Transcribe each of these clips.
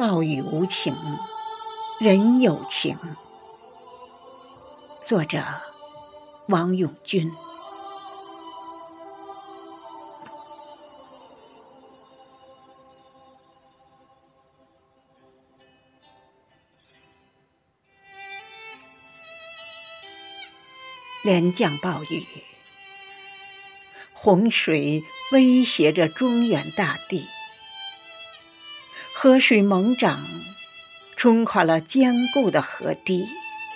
暴雨无情，人有情。作者王永军。连降暴雨，洪水威胁着中原大地，河水猛涨，冲垮了坚固的河堤，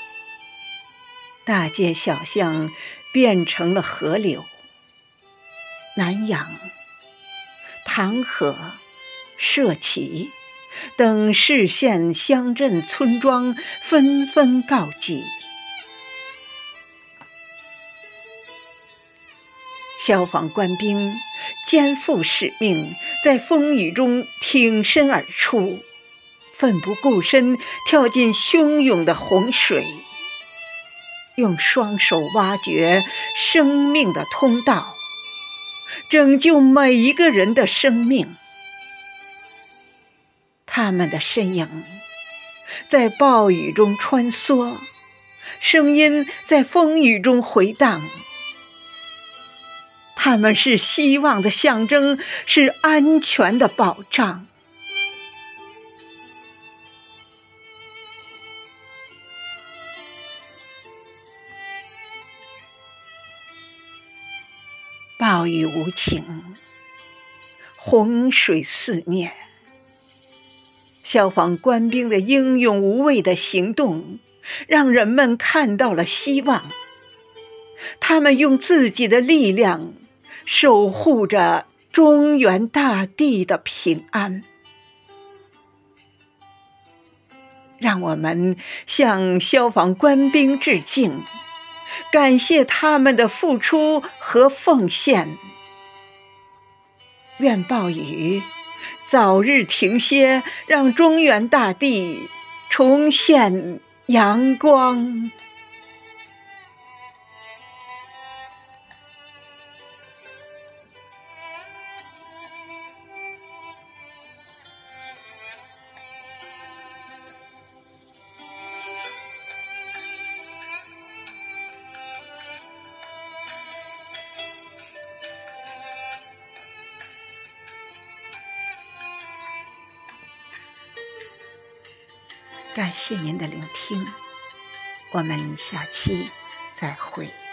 大街小巷变成了河流。南阳、唐河、社旗等市县乡镇村庄纷纷告急。消防官兵肩负使命，在风雨中挺身而出，奋不顾身跳进汹涌的洪水，用双手挖掘生命的通道，拯救每一个人的生命。他们的身影在暴雨中穿梭，声音在风雨中回荡。他们是希望的象征，是安全的保障。暴雨无情，洪水肆虐，消防官兵的英勇无畏的行动，让人们看到了希望。他们用自己的力量守护着中原大地的平安。让我们向消防官兵致敬，感谢他们的付出和奉献。愿暴雨早日停歇，让中原大地重现阳光。感谢您的聆听，我们下期再会。